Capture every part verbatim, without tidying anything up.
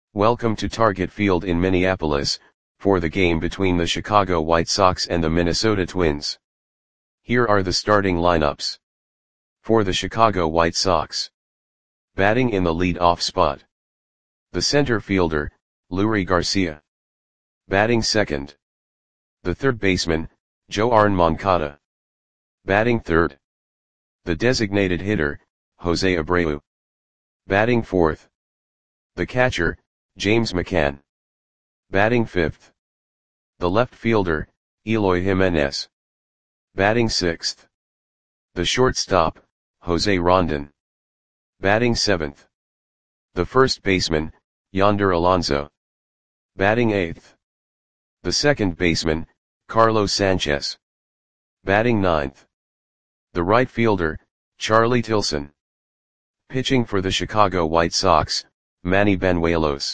Welcome to Target Field in Minneapolis, for the game between the Chicago White Sox and the Minnesota Twins. Here are the starting lineups. For the Chicago White Sox. Batting in the lead-off spot. The center fielder, Leury Garcia. Batting second. The third baseman, Yoan Moncada. Batting third. The designated hitter, Jose Abreu. Batting fourth. The catcher, James McCann. Batting fifth. The left fielder, Eloy Jimenez. Batting sixth. The shortstop, Jose Rondon. Batting seventh. The first baseman, Yonder Alonso. Batting eighth. The second baseman, Carlos Sanchez. Batting ninth. The right fielder, Charlie Tilson. Pitching for the Chicago White Sox, Manny Banuelos.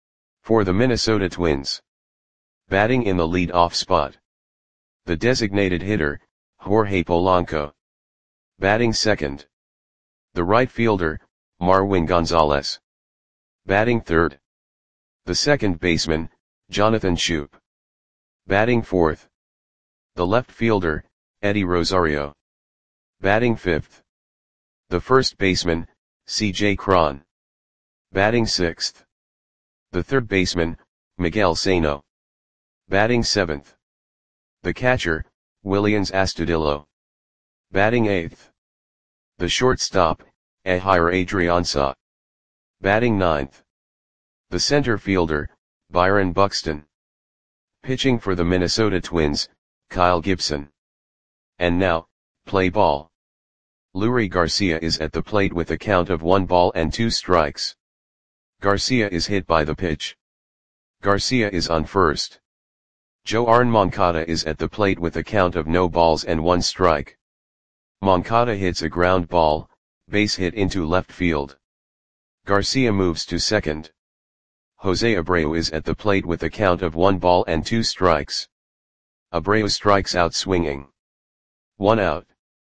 For the Minnesota Twins. Batting in the lead-off spot. The designated hitter, Jorge Polanco. Batting second. The right fielder, Marwin Gonzalez. Batting third. The second baseman, Jonathan Schoop. Batting fourth. The left fielder, Eddie Rosario. Batting fifth. The first baseman, C J Cron. Batting sixth. The third baseman, Miguel Sano. Batting seventh. The catcher, Willians Astudillo. Batting eighth. The shortstop, Ehire Adrianza. Batting ninth. The center fielder, Byron Buxton. Pitching for the Minnesota Twins, Kyle Gibson. And now, play ball. Leury Garcia is at the plate with a count of one ball and two strikes. Garcia is hit by the pitch. Garcia is on first. Yoan Moncada is at the plate with a count of no balls and one strike. Moncada hits a ground ball, base hit into left field. Garcia moves to second. Jose Abreu is at the plate with a count of one ball and two strikes. Abreu strikes out swinging. One out.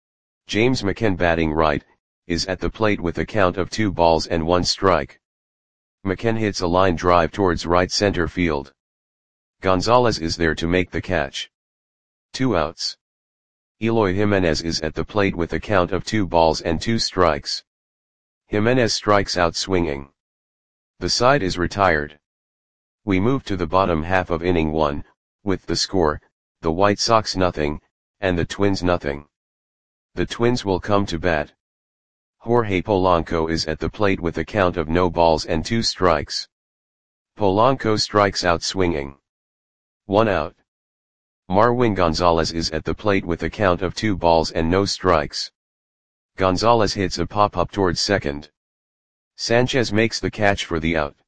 James McCann, batting right, is at the plate with a count of two balls and one strike. McCann hits a line drive towards right center field. Gonzalez is there to make the catch. Two outs. Eloy Jimenez is at the plate with a count of two balls and two strikes. Jimenez strikes out swinging. The side is retired. We move to the bottom half of inning one, with the score, the White Sox nothing, and the Twins nothing. The Twins will come to bat. Jorge Polanco is at the plate with a count of no balls and two strikes. Polanco strikes out swinging. One out. Marwin Gonzalez is at the plate with a count of two balls and no strikes. Gonzalez hits a pop-up towards second. Sanchez makes the catch for the out.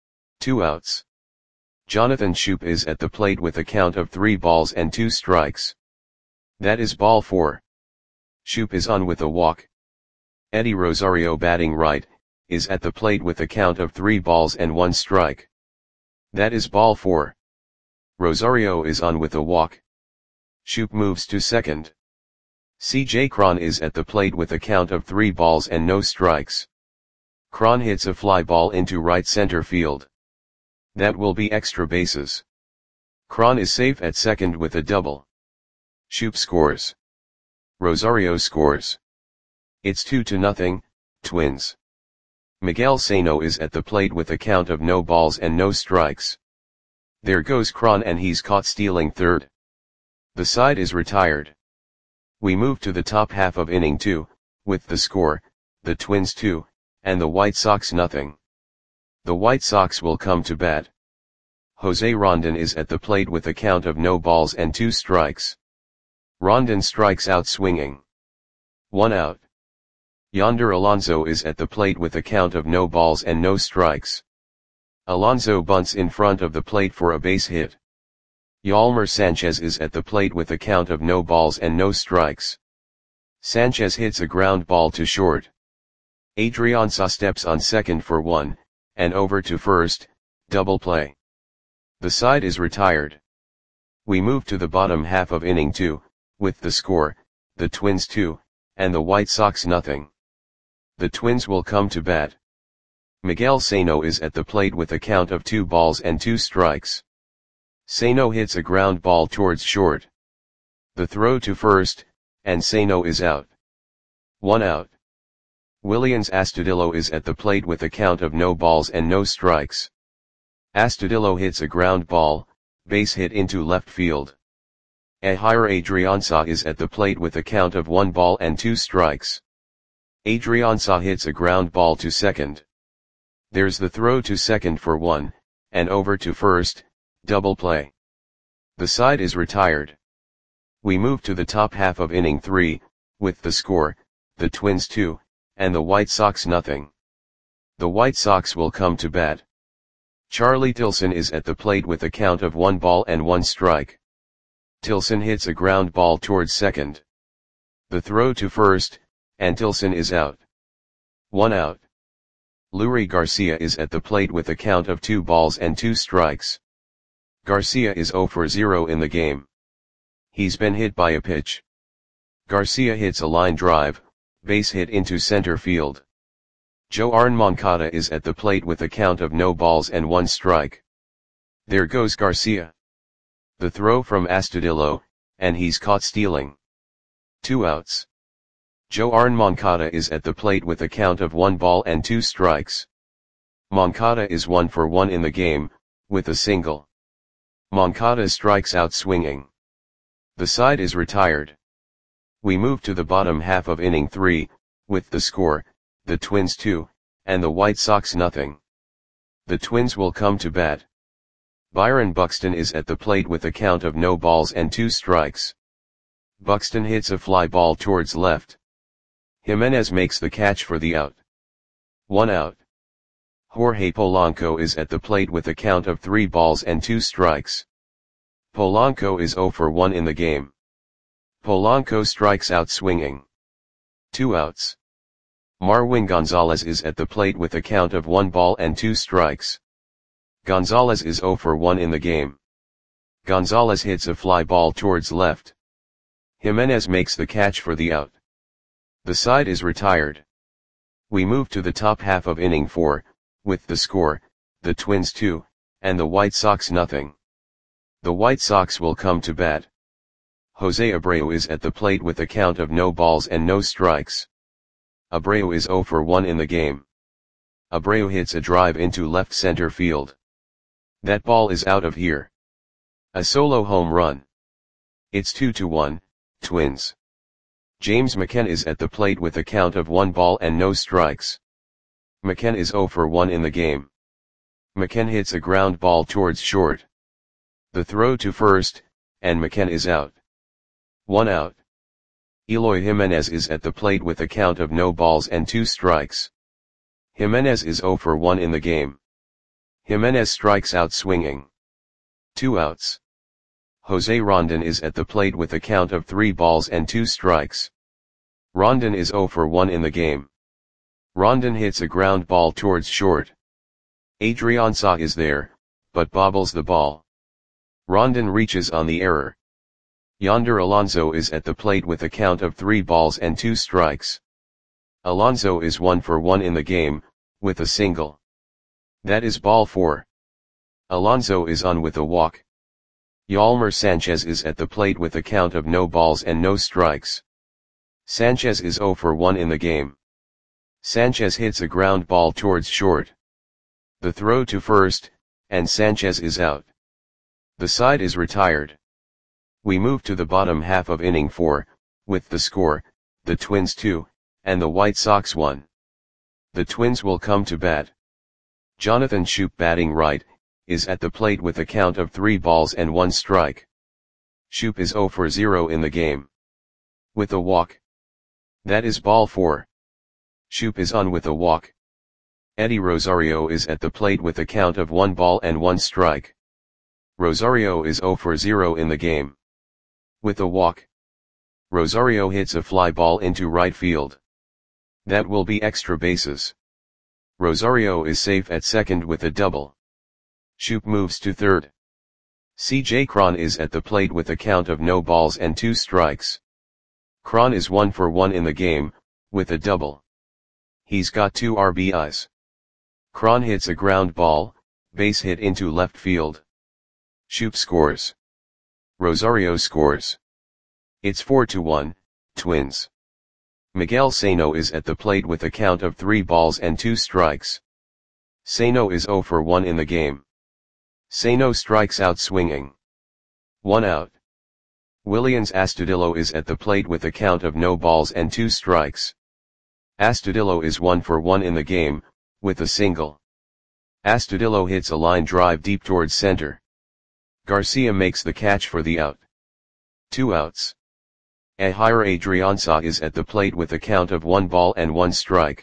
Two outs. Jonathan Schoop is at the plate with a count of three balls and two strikes. That is ball four. Schoop is on with a walk. Eddie Rosario, batting right, is at the plate with a count of three balls and one strike. That is ball four. Rosario is on with a walk. Schoop moves to second. C J Cron is at the plate with a count of three balls and no strikes. Cron hits a fly ball into right center field. That will be extra bases. Cron is safe at second with a double. Schoop scores. Rosario scores. It's two to nothing, Twins. Miguel Sano is at the plate with a count of no balls and no strikes. There goes Cron, and he's caught stealing third. The side is retired. We move to the top half of inning two, with the score, the Twins two, and the White Sox nothing. The White Sox will come to bat. Jose Rondon is at the plate with a count of no balls and two strikes. Rondon strikes out swinging. One out. Yonder Alonso is at the plate with a count of no balls and no strikes. Alonso bunts in front of the plate for a base hit. Yolmer Sanchez is at the plate with a count of no balls and no strikes. Sanchez hits a ground ball to short. Adrianza steps on second for one, and over to first, double play. The side is retired. We move to the bottom half of inning two, with the score, the Twins two, and the White Sox nothing. The Twins will come to bat. Miguel Sano is at the plate with a count of two balls and two strikes. Sano hits a ground ball towards short. The throw to first, and Sano is out. One out. Willians Astudillo is at the plate with a count of no balls and no strikes. Astudillo hits a ground ball, base hit into left field. Ehire Adrianza is at the plate with a count of one ball and two strikes. Adrianza hits a ground ball to second. There's the throw to second for one, and over to first, double play. The side is retired. We move to the top half of inning three, with the score, the Twins two, and the White Sox nothing. The White Sox will come to bat. Charlie Tilson is at the plate with a count of one ball and one strike. Tilson hits a ground ball towards second. The throw to first, and Tilson is out. One out. Leury Garcia is at the plate with a count of two balls and two strikes. Garcia is zero for zero in the game. He's been hit by a pitch. Garcia hits a line drive, base hit into center field. Joarn Moncada is at the plate with a count of no balls and one strike. There goes Garcia. The throw from Astudillo, and he's caught stealing. Two outs. Joarn Moncada is at the plate with a count of one ball and two strikes. Moncada is one for one in the game, with a single. Moncada strikes out swinging. The side is retired. We move to the bottom half of inning three, with the score, the Twins two, and the White Sox nothing. The Twins will come to bat. Byron Buxton is at the plate with a count of no balls and two strikes. Buxton hits a fly ball towards left. Jimenez makes the catch for the out. One out. Jorge Polanco is at the plate with a count of three balls and two strikes. Polanco is zero for one in the game. Polanco strikes out swinging. Two outs. Marwin Gonzalez is at the plate with a count of one ball and two strikes. Gonzalez is zero for one in the game. Gonzalez hits a fly ball towards left. Jimenez makes the catch for the out. The side is retired. We move to the top half of inning four, with the score, the Twins two, and the White Sox nothing. The White Sox will come to bat. Jose Abreu is at the plate with a count of no balls and no strikes. Abreu is zero for one in the game. Abreu hits a drive into left center field. That ball is out of here. A solo home run. It's two to one, Twins. James McCann is at the plate with a count of one ball and no strikes. McCann is zero for one in the game. McCann hits a ground ball towards short. The throw to first, and McCann is out. One out. Eloy Jimenez is at the plate with a count of no balls and two strikes. Jimenez is zero for one in the game. Jimenez strikes out swinging. Two outs. Jose Rondon is at the plate with a count of three balls and two strikes. Rondon is zero for one in the game. Rondon hits a ground ball towards short. Adrianza is there, but bobbles the ball. Rondon reaches on the error. Yonder Alonso is at the plate with a count of three balls and two strikes. Alonso is one for one in the game, with a single. That is ball four. Alonso is on with a walk. Yolmer Sanchez is at the plate with a count of no balls and no strikes. Sanchez is zero for one in the game. Sanchez hits a ground ball towards short. The throw to first, and Sanchez is out. The side is retired. We move to the bottom half of inning four, with the score, the Twins two, and the White Sox one. The Twins will come to bat. Jonathan Schoop batting right, is at the plate with a count of three balls and one strike. Schoop is zero for zero in the game. With a walk. That is ball four. Schoop is on with a walk. Eddie Rosario is at the plate with a count of one ball and one strike. Rosario is zero for zero in the game. With a walk. Rosario hits a fly ball into right field. That will be extra bases. Rosario is safe at second with a double. Schoop moves to third. C J Cron is at the plate with a count of no balls and two strikes. Cron is one for one in the game, with a double. He's got two R B Is. Cron hits a ground ball, base hit into left field. Shoop scores. Rosario scores. It's four to one, Twins. Miguel Sano is at the plate with a count of three balls and two strikes. Sano is zero for one in the game. Sano strikes out swinging. One out. Willians Astudillo is at the plate with a count of no balls and two strikes. Astudillo is one for one in the game, with a single. Astudillo hits a line drive deep towards center. Garcia makes the catch for the out. Two outs. Ehire Adrianza is at the plate with a count of one ball and one strike.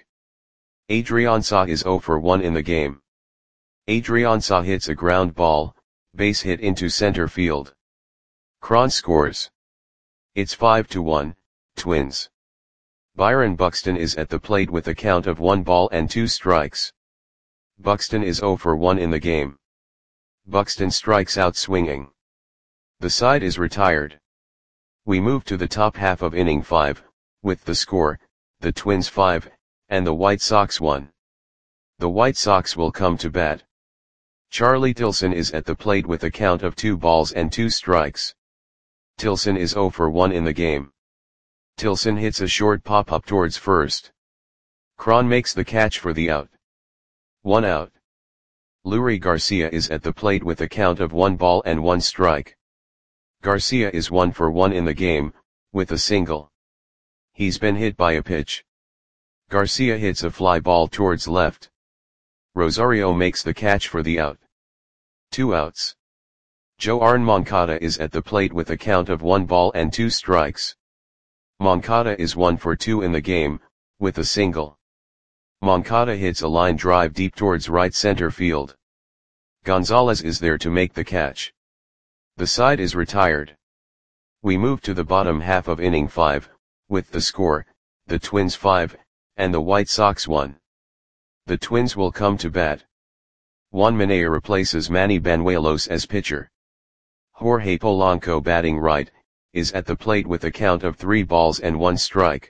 Adrianza is zero for one in the game. Adrianza hits a ground ball, base hit into center field. Cron scores. It's five to one, Twins. Byron Buxton is at the plate with a count of one ball and two strikes. Buxton is zero for one in the game. Buxton strikes out swinging. The side is retired. We move to the top half of inning five, with the score, the Twins five, and the White Sox one. The White Sox will come to bat. Charlie Tilson is at the plate with a count of two balls and two strikes. Tilson is zero for one in the game. Tilson hits a short pop-up towards first. Cron makes the catch for the out. One out. Leury Garcia is at the plate with a count of one ball and one strike. Garcia is one for one in the game, with a single. He's been hit by a pitch. Garcia hits a fly ball towards left. Rosario makes the catch for the out. Two outs. Joarn Moncada is at the plate with a count of one ball and two strikes. Moncada is one for two in the game, with a single. Moncada hits a line drive deep towards right center field. Gonzalez is there to make the catch. The side is retired. We move to the bottom half of inning five, with the score, the Twins five, and the White Sox one. The Twins will come to bat. Juan Minaya replaces Manny Banuelos as pitcher. Jorge Polanco, batting right, is at the plate with a count of three balls and one strike.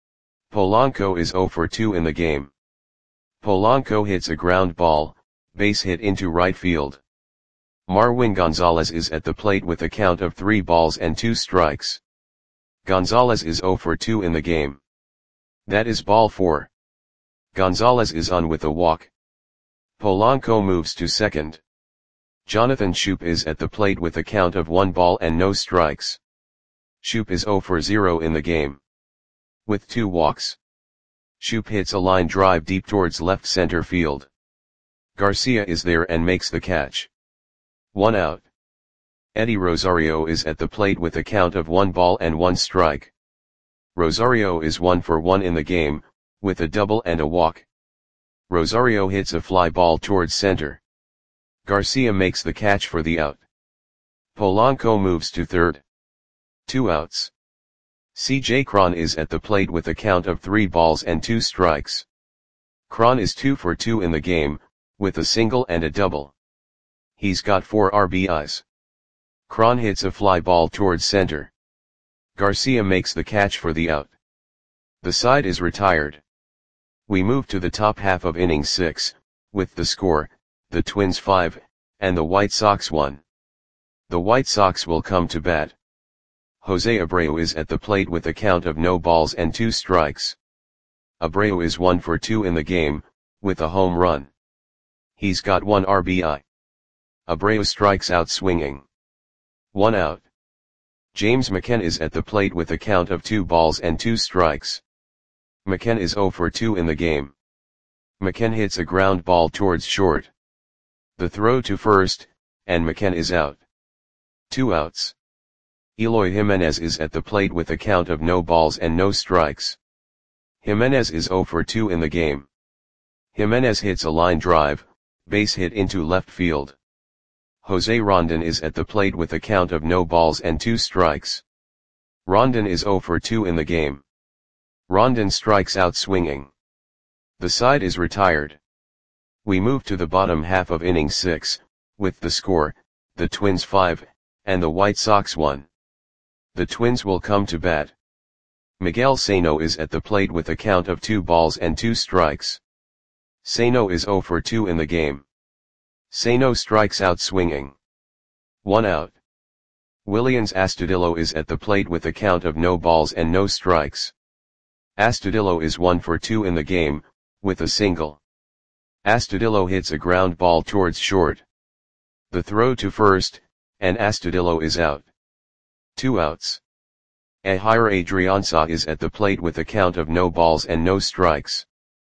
Polanco is zero for two in the game. Polanco hits a ground ball, base hit into right field. Marwin Gonzalez is at the plate with a count of three balls and two strikes. Gonzalez is zero for two in the game. That is ball four. Gonzalez is on with a walk. Polanco moves to second. Jonathan Schoop is at the plate with a count of one ball and no strikes. Schoop is zero for zero in the game. With two walks. Schoop hits a line drive deep towards left center field. Garcia is there and makes the catch. One out. Eddie Rosario is at the plate with a count of one ball and one strike. Rosario is one for one in the game, with a double and a walk. Rosario hits a fly ball towards center. Garcia makes the catch for the out. Polanco moves to third. Two outs. C J Cron is at the plate with a count of three balls and two strikes. Cron is two for two in the game, with a single and a double. He's got four R B Is. Cron hits a fly ball towards center. Garcia makes the catch for the out. The side is retired. We move to the top half of inning six, with the score, the Twins five, and the White Sox one. The White Sox will come to bat. Jose Abreu is at the plate with a count of no balls and two strikes. Abreu is one for two in the game, with a home run. He's got one R B I. Abreu strikes out swinging. One out. James McCann is at the plate with a count of two balls and two strikes. McCann is zero for two in the game. McCann hits a ground ball towards short. The throw to first, and McCann is out. Two outs. Eloy Jimenez is at the plate with a count of no balls and no strikes. Jimenez is zero for two in the game. Jimenez hits a line drive, base hit into left field. Jose Rondon is at the plate with a count of no balls and two strikes. Rondon is zero for two in the game. Rondon strikes out swinging. The side is retired. We move to the bottom half of inning six, with the score, the Twins five, and the White Sox one. The Twins will come to bat. Miguel Sano is at the plate with a count of two balls and two strikes. Sano is zero for two in the game. Sano strikes out swinging. One out. Willians Astudillo is at the plate with a count of no balls and no strikes. Astudillo is one for two in the game, with a single. Astudillo hits a ground ball towards short. The throw to first, and Astudillo is out. Two outs. Ehire Adrianza is at the plate with a count of no balls and no strikes.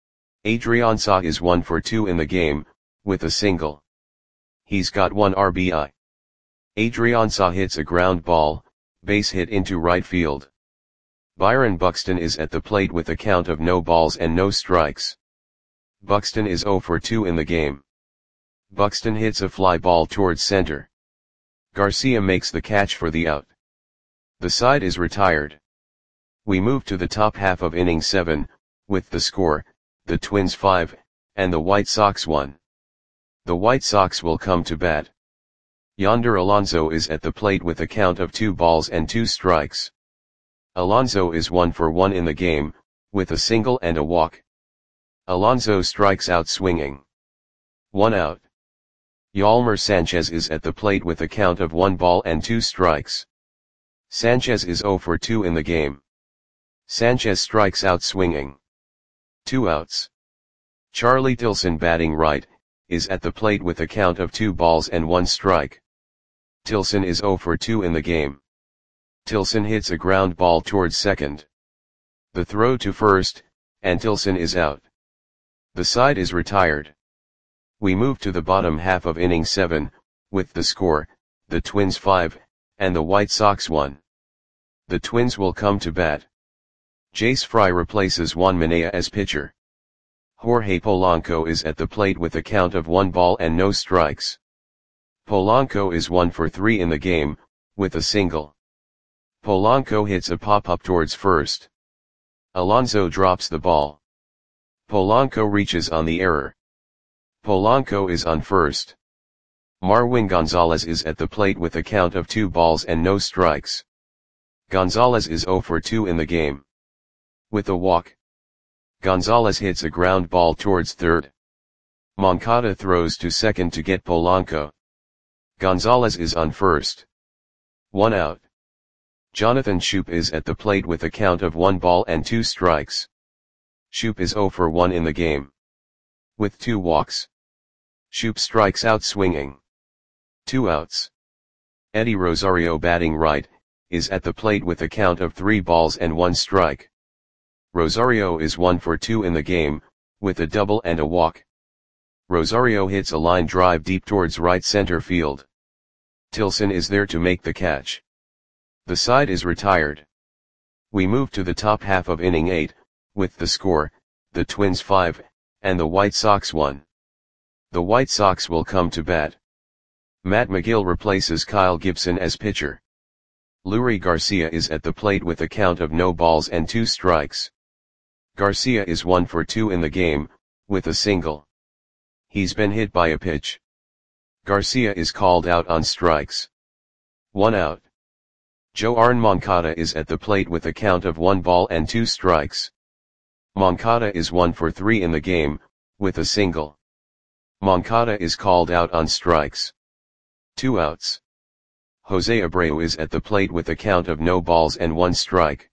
Adrianza is one for two in the game, with a single. He's got one R B I. Adrianza hits a ground ball, base hit into right field. Byron Buxton is at the plate with a count of no balls and no strikes. Buxton is zero for two in the game. Buxton hits a fly ball towards center. Garcia makes the catch for the out. The side is retired. We move to the top half of inning seven, with the score, the Twins five, and the White Sox one. The White Sox will come to bat. Yonder Alonso is at the plate with a count of two balls and two strikes. Alonso is one for one in the game, with a single and a walk. Alonso strikes out swinging. One out. Yolmer Sanchez is at the plate with a count of one ball and two strikes. Sanchez is zero for two in the game. Sanchez strikes out swinging. Two outs. Charlie Tilson, batting right, is at the plate with a count of two balls and one strike. Tilson is zero for two in the game. Tilson hits a ground ball towards second. The throw to first, and Tilson is out. The side is retired. We move to the bottom half of inning seven, with the score, the Twins five, and the White Sox one. The Twins will come to bat. Jace Fry replaces Juan Minaya as pitcher. Jorge Polanco is at the plate with a count of one ball and no strikes. Polanco is one for three in the game, with a single. Polanco hits a pop-up towards first. Alonso drops the ball. Polanco reaches on the error. Polanco is on first. Marwin Gonzalez is at the plate with a count of two balls and no strikes. Gonzalez is zero for two in the game. With a walk. Gonzalez hits a ground ball towards third. Moncada throws to second to get Polanco. Gonzalez is on first. One out. Jonathan Schoop is at the plate with a count of one ball and two strikes. Schoop is zero for one in the game. With two walks. Schoop strikes out swinging. Two outs. Eddie Rosario, batting right, is at the plate with a count of three balls and one strike. Rosario is one for two in the game, with a double and a walk. Rosario hits a line drive deep towards right center field. Tilson is there to make the catch. The side is retired. We move to the top half of inning eight, with the score, the Twins five, and the White Sox one. The White Sox will come to bat. Matt McGill replaces Kyle Gibson as pitcher. Lurie Garcia is at the plate with a count of no balls and two strikes. Garcia is one for two in the game, with a single. He's been hit by a pitch. Garcia is called out on strikes. One out. Joarn Moncada is at the plate with a count of one ball and two strikes. Moncada is one for three in the game, with a single. Moncada is called out on strikes. Two outs. Jose Abreu is at the plate with a count of no balls and one strike.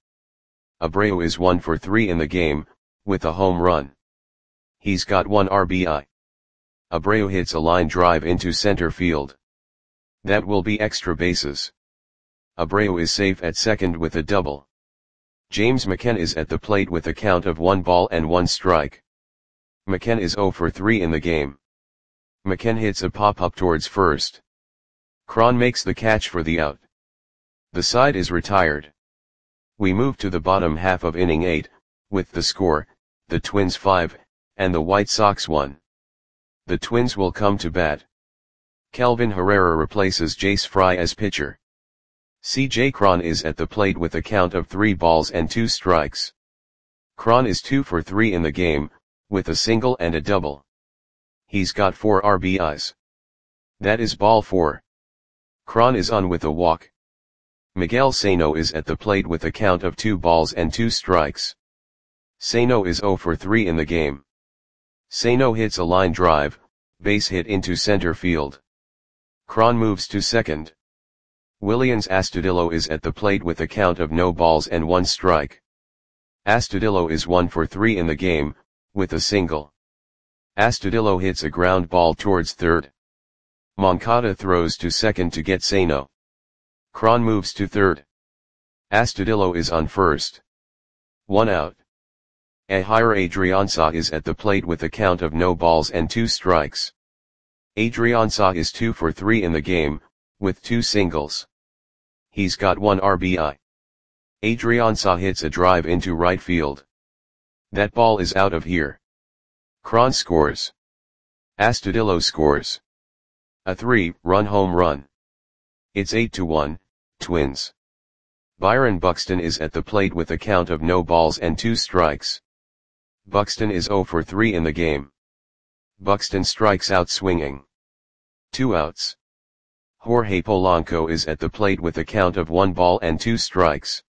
Abreu is one for three in the game, with a home run. He's got one R B I. Abreu hits a line drive into center field. That will be extra bases. Abreu is safe at second with a double. James McCann is at the plate with a count of one ball and one strike. McCann is zero for three in the game. McCann hits a pop-up towards first. Cron makes the catch for the out. The side is retired. We move to the bottom half of inning eight, with the score, the Twins five, and the White Sox one. The Twins will come to bat. Kelvin Herrera replaces Jace Fry as pitcher. C J Cron is at the plate with a count of three balls and two strikes. Cron is two for three in the game, with a single and a double. He's got four R B Is. That is ball four. Cron is on with a walk. Miguel Sano is at the plate with a count of two balls and two strikes. Sano is zero for three in the game. Sano hits a line drive, base hit into center field. Cron moves to second. Willians Astudillo is at the plate with a count of no balls and one strike. Astudillo is one for three in the game, with a single. Astudillo hits a ground ball towards third. Moncada throws to second to get Sano. Cron moves to third. Astudillo is on first. One out. Ehire Adrianza is at the plate with a count of no balls and two strikes. Adrianza is two for three in the game, with two singles. He's got one R B I. Adrianza hits a drive into right field. That ball is out of here. Cron scores. Astudillo scores. A three-run home run. It's eight to one, Twins. Byron Buxton is at the plate with a count of no balls and two strikes. Buxton is zero for three in the game. Buxton strikes out swinging. Two outs. Jorge Polanco is at the plate with a count of one ball and two strikes.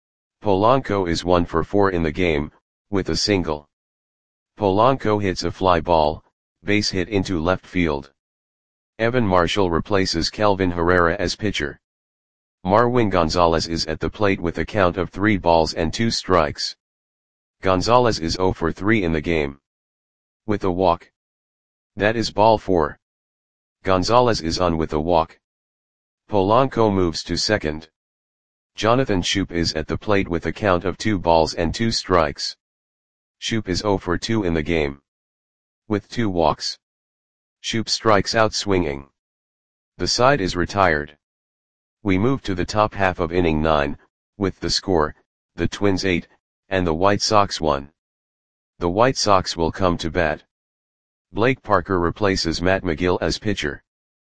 Polanco is one for four in the game, with a single. Polanco hits a fly ball, base hit into left field. Evan Marshall replaces Kelvin Herrera as pitcher. Marwin Gonzalez is at the plate with a count of three balls and two strikes. Gonzalez is zero for three in the game. With a walk. That is ball four. Gonzalez is on with a walk. Polanco moves to second. Jonathan Schoop is at the plate with a count of two balls and two strikes. Schoop is zero for two in the game. With two walks. Schoop strikes out swinging. The side is retired. We move to the top half of inning nine, with the score, the Twins eight, and the White Sox one. The White Sox will come to bat. Blake Parker replaces Matt McGill as pitcher.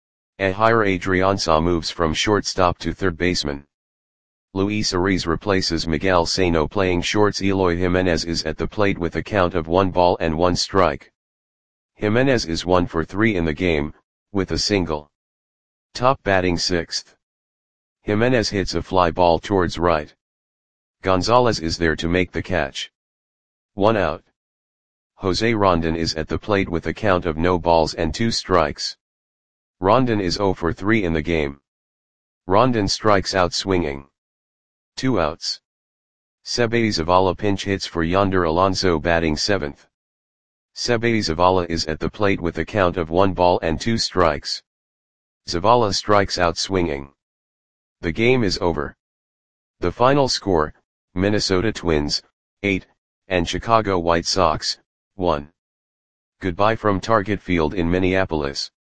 Ehire Adrianza moves from shortstop to third baseman. Luis Ariz replaces Miguel Sano playing shorts. Eloy Jimenez is at the plate with a count of one ball and one strike. Jimenez is one for three in the game, with a single. Top batting sixth. Jimenez hits a fly ball towards right. Gonzalez is there to make the catch. One out. Jose Rondon is at the plate with a count of no balls and two strikes. Rondon is zero for three in the game. Rondon strikes out swinging. Two outs. Seby Zavala pinch hits for Yonder Alonso batting seventh. Seby Zavala is at the plate with a count of one ball and two strikes. Zavala strikes out swinging. The game is over. The final score, Minnesota Twins, eight, and Chicago White Sox, one. Goodbye from Target Field in Minneapolis.